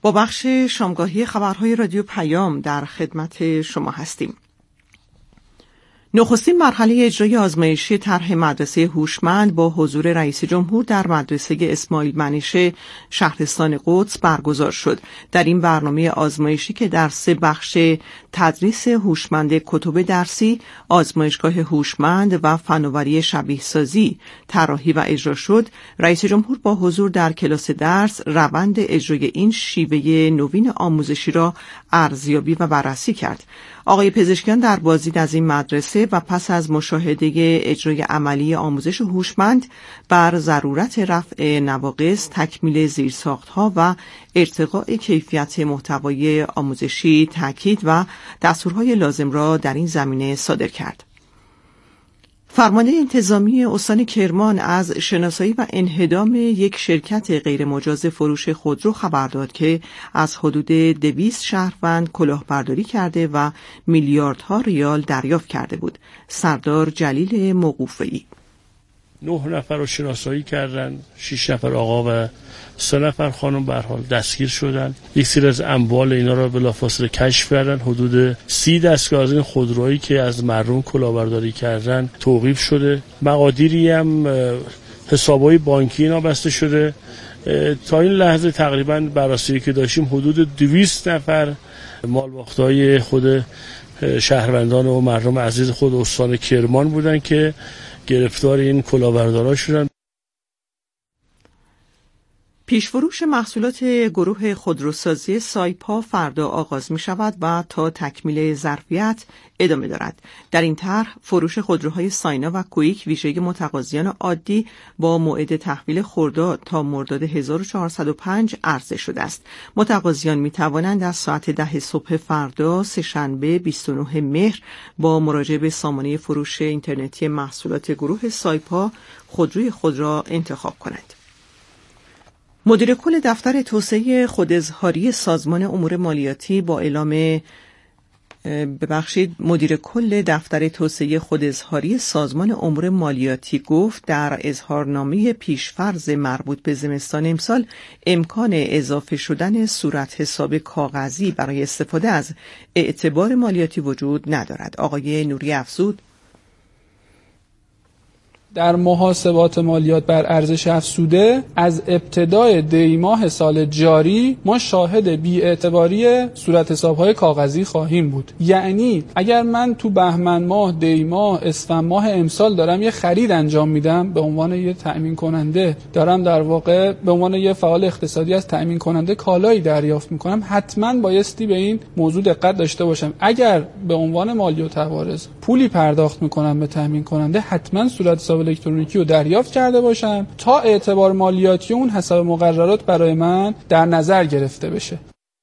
با بخش شامگاهی خبرهای رادیو پیام در خدمت شما هستیم. نخستین مرحله اجرای آزمایشی طرح مدرسه هوشمند با حضور رئیس جمهور در مدرسه اسماعیل منیشه شهرستان قدس برگزار شد. در این برنامه آزمایشی که در 3 بخش تدریس هوشمند کتب درسی، آزمایشگاه هوشمند و فناوری شبیه سازی طراحی و اجرا شد، رئیس جمهور با حضور در کلاس درس روند اجرای این شیوه نوین آموزشی را ارزیابی و بررسی کرد. آقای پزشکیان در بازدید از این مدرسه و پس از مشاهده اجرای عملی آموزش هوشمند بر ضرورت رفع نواقص، تکمیل زیرساخت‌ها و ارتقاء کیفیت محتوای آموزشی تاکید و دستورهای لازم را در این زمینه صادر کرد. فرمانده انتظامی استان کرمان از شناسایی و انهدام یک شرکت غیرمجاز فروش خودرو خبر داد که از حدود 200 شهروند کلاهبرداری کرده و میلیاردها ریال دریافت کرده بود. سردار جلیل موقوفی: 9 نفر رو شناسایی کردن، 6 نفر آقا و 3 نفر خانم به هر حال دستگیر شدن. یک سری از اموال اینا رو بلافاصله کشف کردن. حدود 30 دستگاه از این خودرویی که از مردم کلاهبرداری کردن توقیف شده. مقادیری هم حسابهای بانکی اینا بسته شده. تا این لحظه تقریبا بررسی که داشتیم حدود 200 نفر مالباختای خود شهروندان و مردم عزیز خود استان کرمان بودن که گرفتار این کلاهبردارا شدن. پیشفروش محصولات گروه خودروسازی سایپا فردا آغاز می شود و تا تکمیل ظرفیت ادامه دارد. در این طرح فروش خودروهای ساینا و کویک ویژه متقاضیان عادی با موعد تحویل خرداد تا مرداد 1405 عرضه شده است. متقاضیان می توانند از ساعت 10 صبح فردا سه‌شنبه 29 مهر با مراجعه به سامانه فروش اینترنتی محصولات گروه سایپا خودروی خود را انتخاب کنند. مدیر کل دفتر توسعه خوداظهاری سازمان امور مالیاتی با اعلام مدیر کل دفتر توسعه خوداظهاری سازمان امور مالیاتی گفت در اظهارنامه پیشفرض مربوط به زمستان امسال امکان اضافه شدن صورت حساب کاغذی برای استفاده از اعتبار مالیاتی وجود ندارد. آقای نوری افزود: در محاسبات مالیات بر ارزش افزوده از ابتدای دی ماه سال جاری ما شاهد بی‌اعتباری صورت حساب‌های کاغذی خواهیم بود. یعنی اگر من تو بهمن ماه، دی ماه، اسفند ماه امسال دارم یه خرید انجام میدم به عنوان یه تأمین کننده، دارم در واقع به عنوان یه فعال اقتصادی از تأمین کننده کالایی دریافت میکنم، حتما بایستی به این موضوع دقت داشته باشم. اگر به عنوان مالیات عوارض پولی پرداخت میکنم به تأمین کننده، حتما صورت حساب الکترونیکی رو دریافت کرده باشم تا اعتبار مالیاتی اون حسب مقررات برای من در نظر گرفته بشه.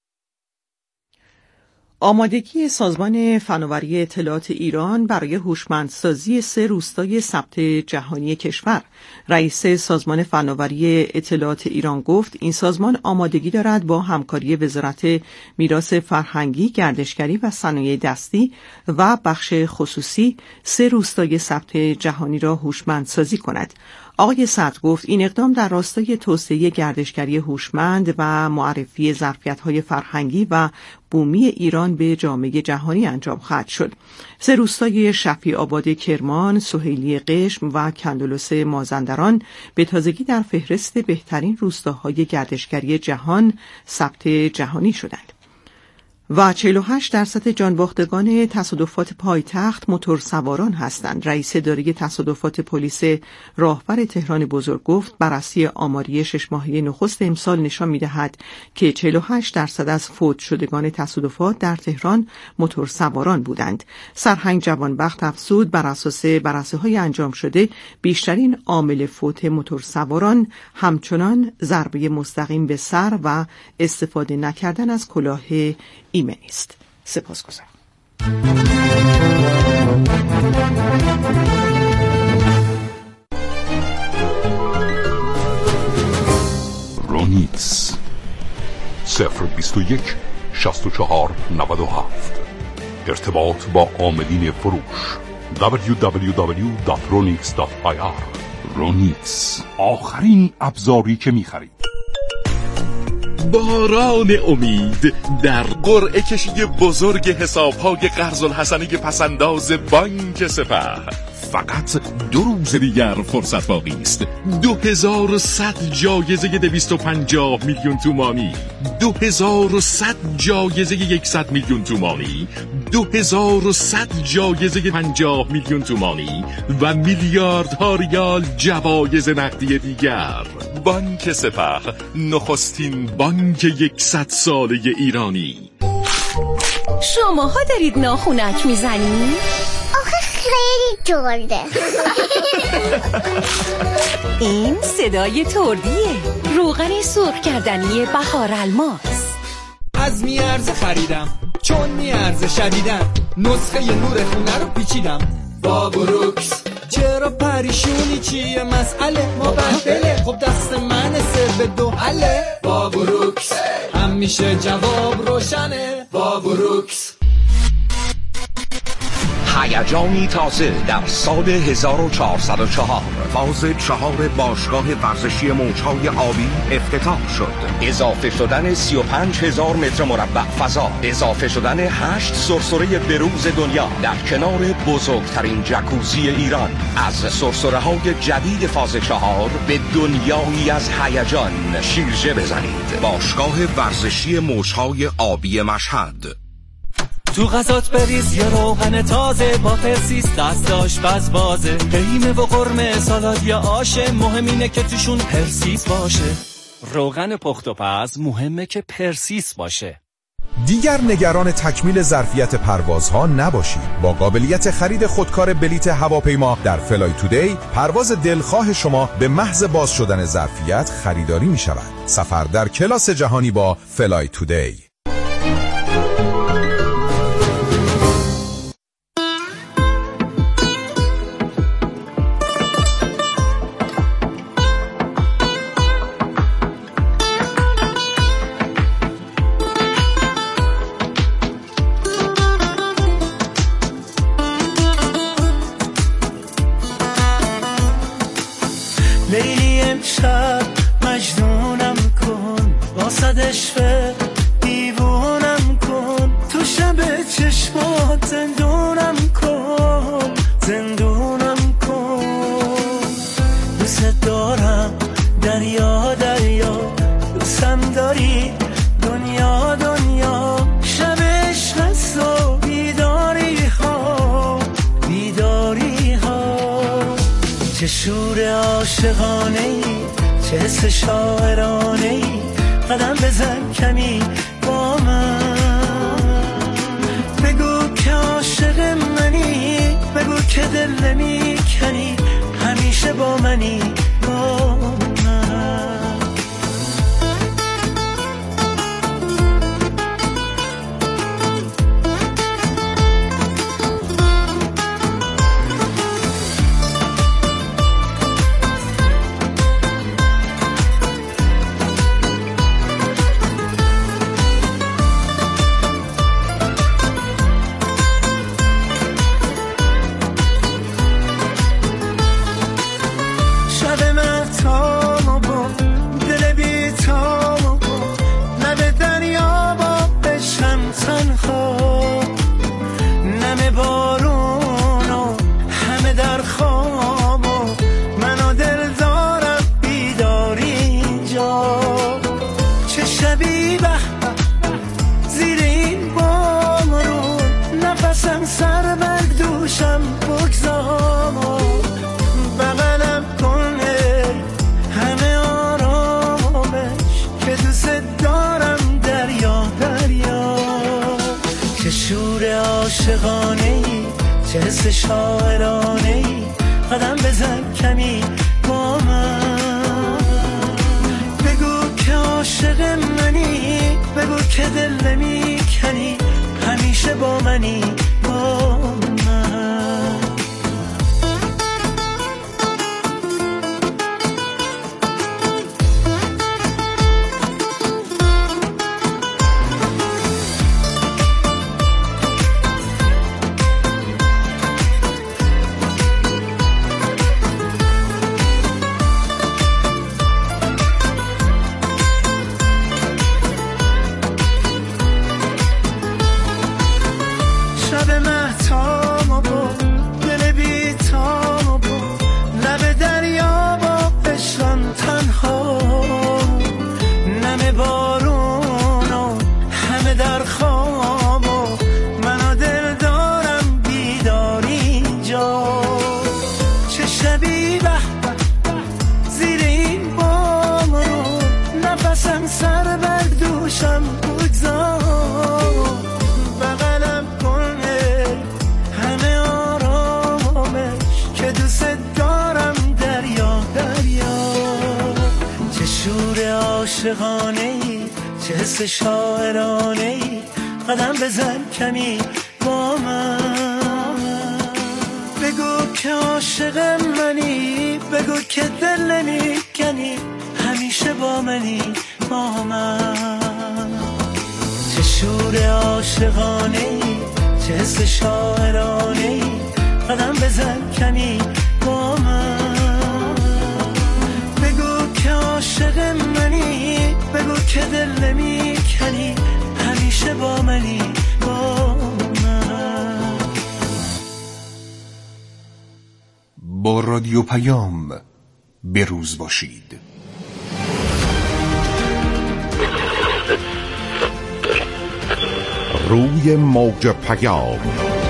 آمادگی سازمان فناوری اطلاعات ایران برای هوشمندسازی 3 روستای ثبت جهانی کشور. رئیس سازمان فناوری اطلاعات ایران گفت این سازمان آمادگی دارد با همکاری وزارت میراث فرهنگی، گردشگری و صنایع دستی و بخش خصوصی 3 روستای ثبت جهانی را هوشمندسازی کند. آقای صدر گفت این اقدام در راستای توسعه گردشگری هوشمند و معرفی ظرفیت‌های فرهنگی و بومی ایران به جامعه جهانی انجام خواهد شد. 3 روستای شفیع آباد کرمان، سهیلی قشم و کندولس مازندران به تازگی در فهرست بهترین روستاهای گردشگری جهان ثبت جهانی شدند. و 48% جانباختگان تصادفات پایتخت موتورسواران هستند. رئیس اداره تصادفات پلیس راهور تهران بزرگ گفت بررسی آماری 6 ماهه نخست امسال نشان می‌دهد که 48% از فوت شدگان تصادفات در تهران موتورسواران بودند. سرهنگ جوانبخت افزود بر اساس بررسی‌های انجام شده بیشترین عامل فوت موتورسواران همچنان ضربه مستقیم به سر و استفاده نکردن از کلاه ایمنی است. سپاسگزارم. رونیکس 021 64 97. ارتباط با عاملین فروش www.ronix.ir. رونیکس، آخرین ابزاری که می‌خرید. باران امید در قرعه کشی بزرگ حساب‌های قرض الحسنه پسنداز بانک سپه. فقط 2 روز دیگر فرصت باقی است. 2100 جایزه 250 میلیون تومانی، 2100 جایزه 100 میلیون تومانی، 2100 جایزه 50 میلیون تومانی و میلیاردها ریال جوایز نقدی دیگر. بانک سپه، نخستین بانک 100 ساله ایرانی. شماها دارید ناخونک میزنید؟ آخه خیلی جالده. این صدای تردیه، روغن سرخ کردنی بهار الماس. از میارزه خریدم چون میارزه شدیدم، نسخه نور خونه رو پیچیدم با بروکس. چرا پریشونی چیه مسئله ما بهدله، خب دست من سر به 2 حله با بروکس. همیشه جواب روشنه با بروکس. هیجانی تازه در سال 1404 فاز 4 باشگاه ورزشی موج‌های آبی افتتاح شد. اضافه شدن 35,000 متر مربع فضا، اضافه شدن 8 سرسره بروز دنیا در کنار بزرگترین جکوزی ایران. از سرسره‌های جدید فاز 4 به دنیایی از هیجان شیرجه بزنید. باشگاه ورزشی موج‌های آبی مشهد. تو غذات بریز یه روغن تازه با پرسیس، دست آشپز بازه. قیمه و قرمه سالاد یا آشه، مهم اینه که توشون پرسیس باشه. روغن پخت و پز مهمه که پرسیس باشه. دیگر نگران تکمیل ظرفیت پروازها نباشید. با قابلیت خرید خودکار بلیت هواپیما در فلای تودی، پرواز دلخواه شما به محض باز شدن ظرفیت خریداری می شود. سفر در کلاس جهانی با فلای تودی. لیلی امشب مجنونم کن، واسد عشق دیوونم کن. تو شب چشمات زندونم کن، زندونم کن. دوست دارم دریا دریا، دوستم داری دنیا دنیا. شب عشق و بیداری ها، بیداری ها. چه شور عاشقانه ای، چه حس شاعرانه ای. قدم بزن کمی با من، بگو که عاشق منی، بگو که دل نمی کنی، همیشه با منی با من. چه حس شاعرانه ای. قدم بزن کمی با من، بگو که عاشق منی، بگو که دل نمی کنی، همیشه با منی با من. عاشقانه‌ای، چه حس شاعرانه‌ای، قدم بزن کمی با من. بگو که عاشق منی، بگو که دل نمیکنی، همیشه با منی با من. چه شور عاشقانه‌ای، چه حس شاعرانه‌ای، قدم بزن کمی با من. بگو که عاشق منی، بگو که دل نمیکنی، همیشه با منی با من. با رادیو پیام بروز باشید. روی موج پیام.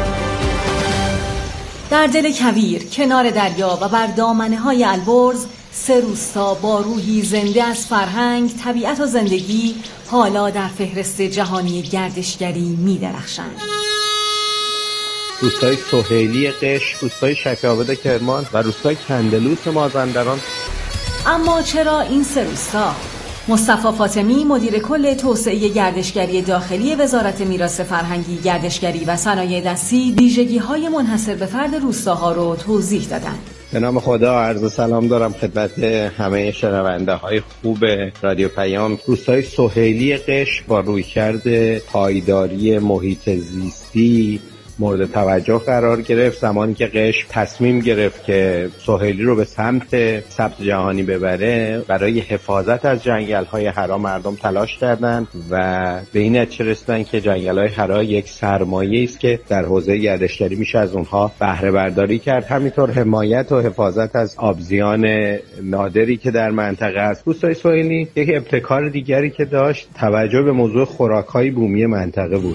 در دل کویر، کنار دریا و بر دامنه‌های البرز، 3 روستا با روحی زنده از فرهنگ، طبیعت و زندگی حالا در فهرست جهانی گردشگری می‌درخشند. روستای سهیلی قش، روستای شفی‌آباد کرمان و روستای کندلوس مازندران. اما چرا این 3 روستا؟ مصطفی فاطمی، مدیر کل توسعه گردشگری داخلی وزارت میراث فرهنگی، گردشگری و صنایع دستی، ویژگی‌های منحصر به فرد روستاها رو توضیح دادند. به نام خدا عرض سلام دارم خدمت همه شنونده‌های خوب رادیو پیام. روستای سهیلی قش با رویکرد پایداری محیط زیستی مورد توجه قرار گرفت. زمانی که قشم تصمیم گرفت که سهیلی رو به سمت ثبت جهانی ببره، برای حفاظت از جنگل‌های حرا مردم تلاش کردند و به این نتیجه رسیدن که جنگل‌های حرا یک سرمایه‌ای است که در حوزه گردشگری میشه از اونها بهره برداری کرد. همینطور حمایت و حفاظت از آبزیان نادری که در منطقه است. روستای سهیلی یک ابتکار دیگری که داشت توجه به موضوع خوراک‌های بومی منطقه بود.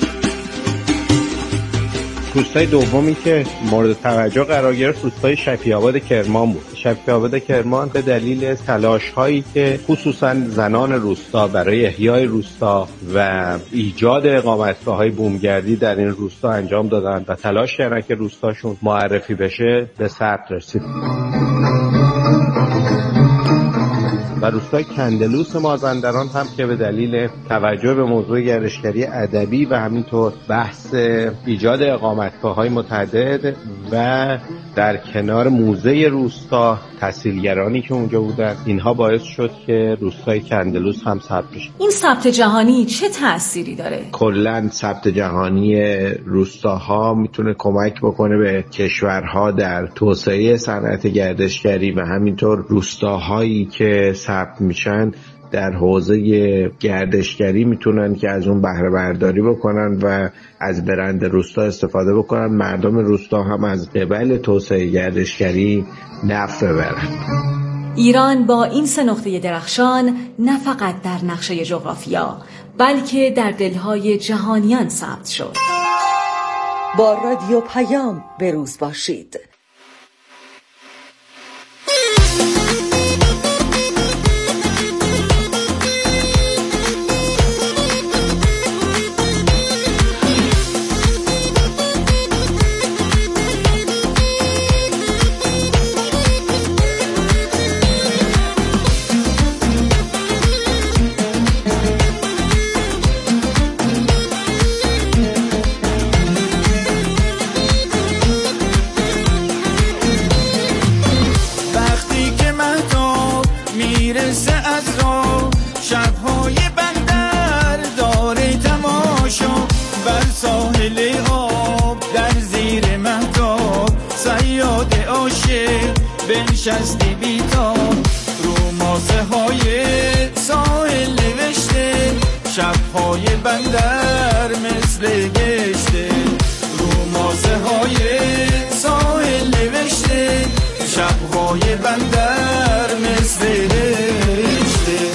روستای دومی که مورد توجه قرار گرفت روستای شفی‌آباد کرمان بود. شفی‌آباد کرمان به دلیل تلاش‌هایی که خصوصاً زنان روستا برای احیای روستا و ایجاد اقامتگاه‌های بومگردی در این روستا انجام دادند و تلاش کردند که روستاشون معرفی بشه، به ثبت رسید. و روستای کندلوس مازندران هم که به دلیل توجه به موضوع گردشگری ادبی و همینطور بحث ایجاد اقامتگاه‌های متعدد و در کنار موزه روستا تحصیلگرانی که اونجا بودن، اینها باعث شد که روستای کندلوس هم ثبت بشه. این ثبت جهانی چه تأثیری داره؟ کلاً ثبت جهانی روستاها میتونه کمک بکنه به کشورها در توسعه صنعت گردشگری و همینطور روستاهایی که ثبت میشن در حوزه گردشگری میتونن که از اون بهره برداری بکنن و از برند روستا استفاده بکنن. مردم روستا هم از قبل توسعه گردشگری نفع ببرن. ایران با این 3 نقطه درخشان نه فقط در نقشه جغرافیا، بلکه در دلهای جهانیان ثبت شد. با رادیو پیام بروز باشید. بنشستی بیتا رو ماسه های ساحل نوشته، شبهای بندر مثل گشته. رو ماسه های ساحل نوشته، شبهای بندر مثل گشته.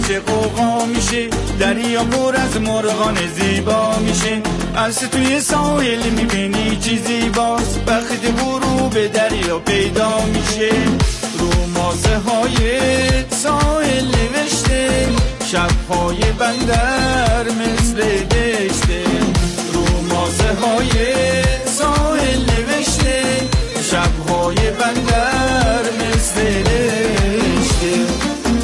چه قوقا میشه، دریا پر از مرغان زیبا میشه. از توی ساحل میبینی چی زیباست، وقتی برو به دریا پیدا میشه. رو ماسه های ساحل نوشته، شبهای بندر مثل دشته. رو ماسه های ساحل نوشته، شبهای بندر مثل دشته.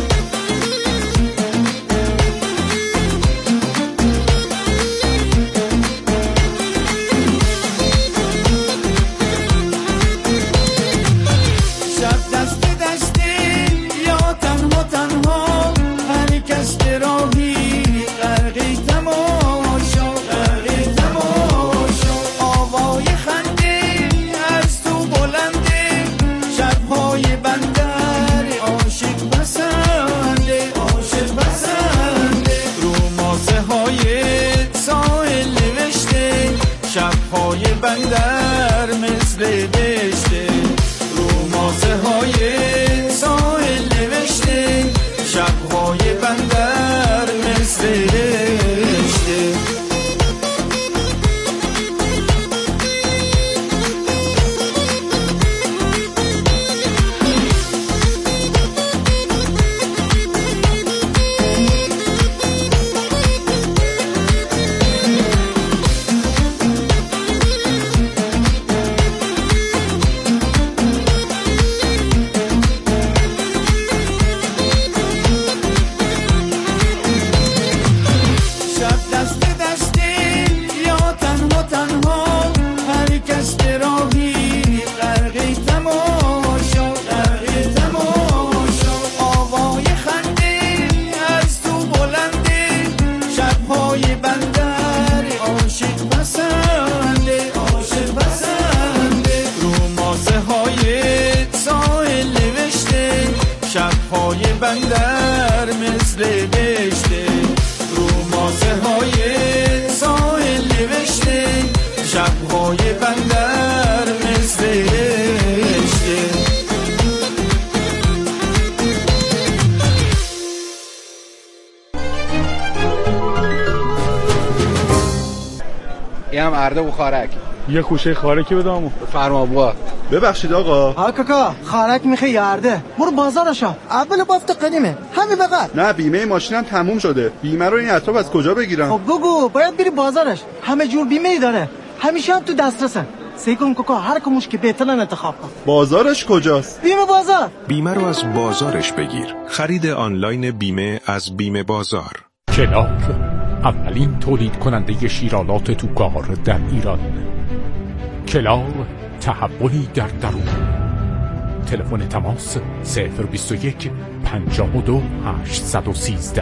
بندر مثل دشته. رو ماسه های ساحل نوشته، شبهای بندر مثل دشته. بندر مثل دشته. رو ماسه های ساحل نوشته، شبهای بندر مثل دشته. این هم ارده و خارک. یه خوشه خارکی بدامو. فرما بوا. ببخشید آقا. ها کاکا خارک میخوای یارده، برو بازارشا، اول بافت قدیمه همین بقدر. نه بیمه ماشینم تموم شده. بیمه رو این اطراف از کجا بگیرم؟ خب بگو، باید بری بازارش، همه جور بیمه ای داره، همیشه هم تو دسترسه. سیکن کاکا هر کموش که بهترن انتخاب کن. بازارش کجاست؟ بیمه بازار. بیمه رو از بازارش بگیر. خرید آنلاین بیمه از بیمه بازار. کلاغ اولین تولید کننده شیرالات توکار در ایران. کلاغ تحولی در درون. تلفن تماس 021 52 813.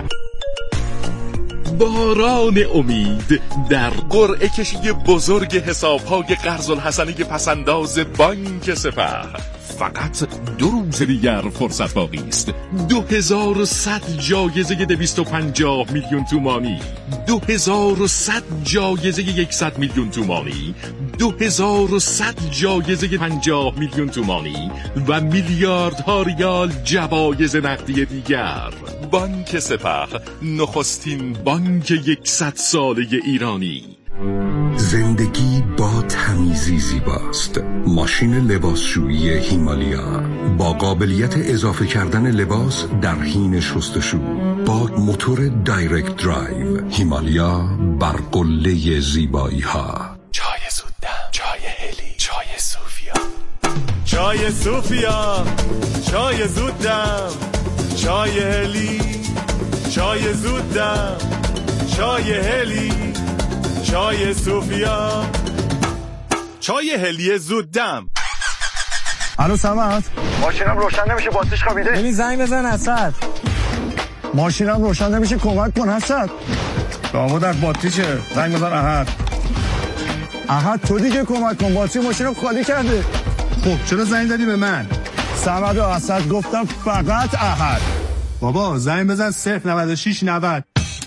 باران امید در قرعه کشی بزرگ حساب‌های قرض‌الحسنه پسنداز بانک سپه. فقط 2 روز دیگر فرصت باقی است. 2100 جایزه 250 میلیون تومانی، 2100 جایزه 100 میلیون تومانی، 2100 جایزه 50 میلیون تومانی و میلیاردها ریال جوایز نقدی دیگر. بانک سپه، نخستین بانک 100 ساله ایرانی. زندگی با تمیزی زیباست. ماشین لباسشویی هیمالیا با قابلیت اضافه کردن لباس در حین شستشو با موتور دایرکت درایو. هیمالیا بر قله زیبایی ها. چای زودم، چای هلی، چای صوفیا. چای صوفیا، چای زودم، چای هلی، چای زودم، چای هلی، چای صوفیا، چای هلی زودم. الو سمت، ماشینم روشن نمیشه، باتریش خوابیده. ببین زنگ بزن اسد. ماشینم روشن نمیشه، کمک کن اسد. بابا در باتریشه، زنگ بزن احد. احد تو دیگه کمک کن، باتری ماشینم خالی کرده. خب چرا زنگ زدی به من؟ سمد و اسد گفتم فقط احد. بابا زنگ بزن 096 90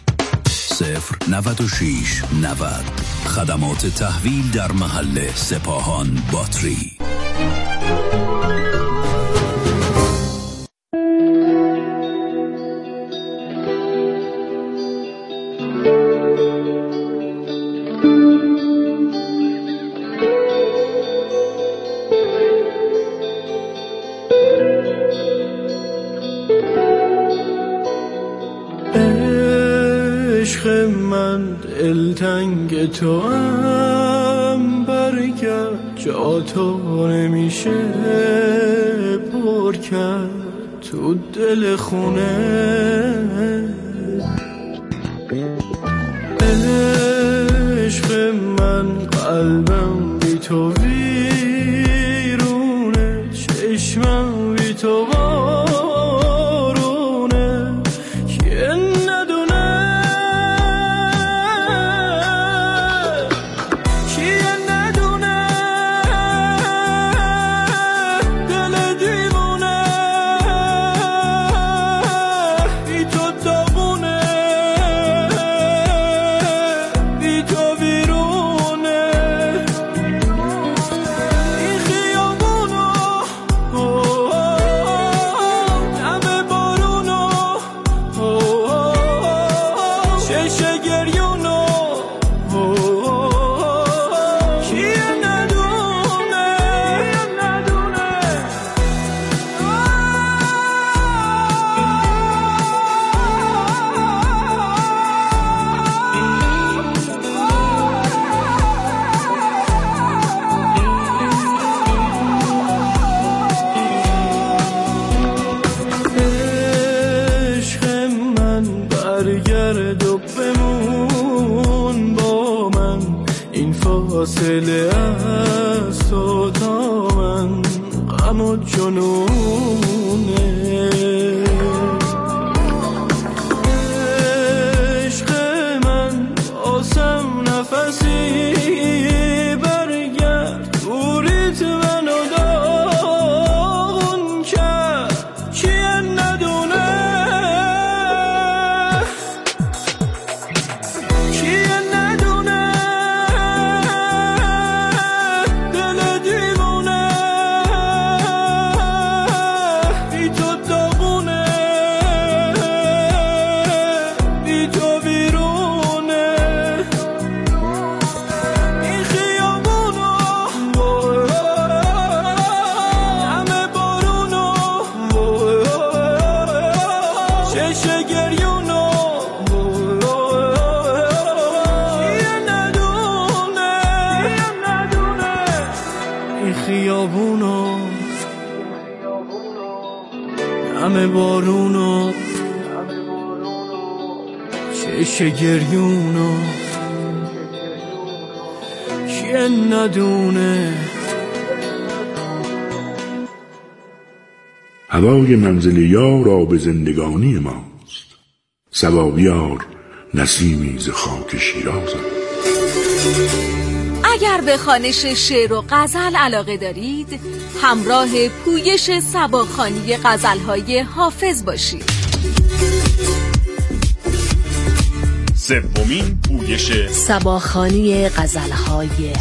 096 90. خدمات تحویل در محل سپاهان باتری. من دلتنگ تو هم برگرد، جا تو نمیشه پر کرد تو دل خونه. عشق من قلبم بی تو ویرونه، چشمم بی تو بارونه، که ندونه که ندونه دل دیوونه بی تو داغونه، بی تو ویرونه. این خیابونو دم بارونو چشم گریونو کیه ندونه عشق من برگرد و بمون با من، این فاصله از تو تا من غم و جنونه. عشق من آسم نفسی برگرد، دوریت منو داغون کرد، کیه ندونه کیه ندونه دل دیوونه بی تو داغونه، بی تو ویرونه. این خیابونو همه بارونو چشم گریونو کیه ندونه این خیابونو همه بارونو چشم گریونو کیه ندونه. هوای منزل یار آب زندگانی ماست، صبا بیار نسیمی ز خاک شیرازم. اگر به خوانش شعر و غزل علاقه دارید، همراه پویش صباخوانی غزل‌های حافظ باشید. سومین پویش صباخوانی غزل‌های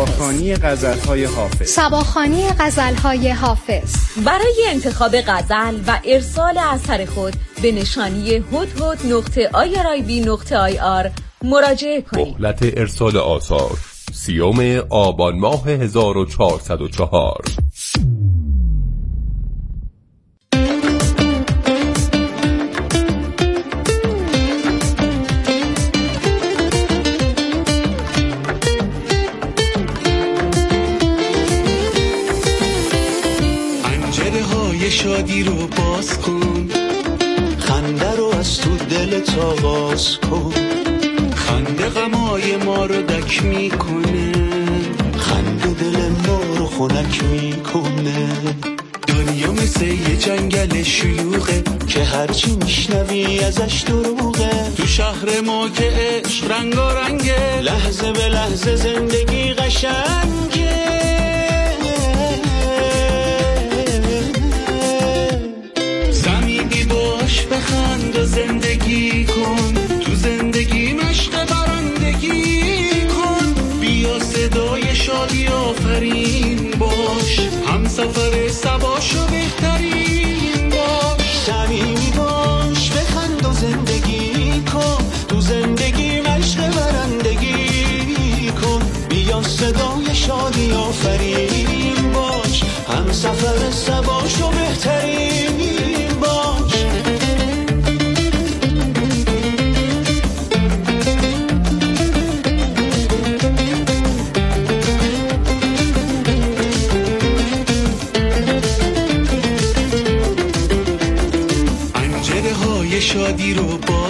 حافظ. صباخوانی غزل‌های حافظ. برای انتخاب غزل و ارسال اثر خود به نشانی hothot.irib.ir مراجعه کنید. مهلت ارسال آثار 30 آبان ماه 1404. شادی رو باز کن، خنده رو از تو دلت آغاز کن، خنده غمای ما رو دک میکنه، خنده دل ما رو خنک میکنه. دنیا مثل یه جنگل شلوغه که هرچی میشنوی ازش دروغه. تو شهر ما که عشق رنگارنگه، لحظه به لحظه زندگی قشنگه. بخند و زندگی کن، تو زندگی مشق برندگی کن. بیا صدای شادی آفرین باش، هم سفر سباشو بهترین باش. صمیمی باش بخند و زندگی کن، تو زندگی مشق برندگی کن. بیا صدای شادی آفرین باش، هم سفر سباشو بهترین باش.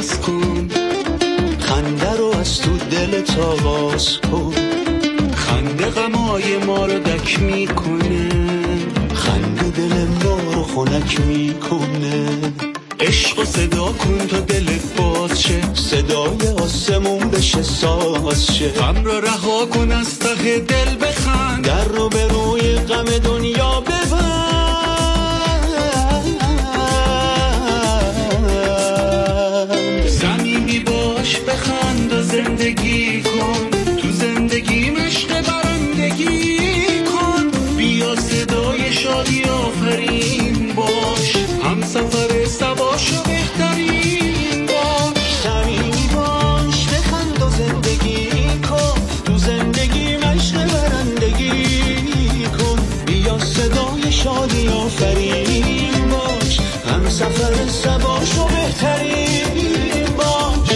باز کن، خنده رو از تو دلت آغاز کن. خنده غمای ما رو دک میکنه، خنده دل ما رو خنک میکنه. عشق و صدا کن تا دلت باز شه، صدای آسمون بشه ساز شه. غم رو رها کن از ته دل بخند، در رو به روی غم دنیا ببند. صمیمی باش بخند و زندگی کن، تو زندگی مشق برندگی کن. بیا صدای شادی آفرین باش، هم سفر سباشو بهترین باش. صمیمی باش بخند و زندگی کن، تو زندگی مشق برندگی کن. بیا صدای شادی آفرین باش، هم سفر سباشو بهترین باش.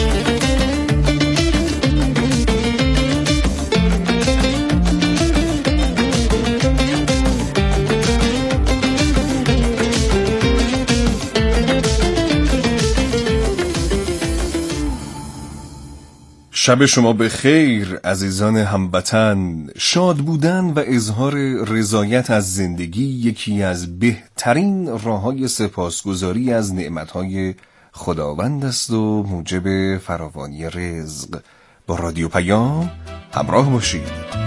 شب شما به خیر عزیزان هموطن. شاد بودن و اظهار رضایت از زندگی یکی از بهترین راه‌های سپاسگزاری از نعمت‌های خداوند است و موجب فراوانی رزق. با رادیو پیام همراه باشید.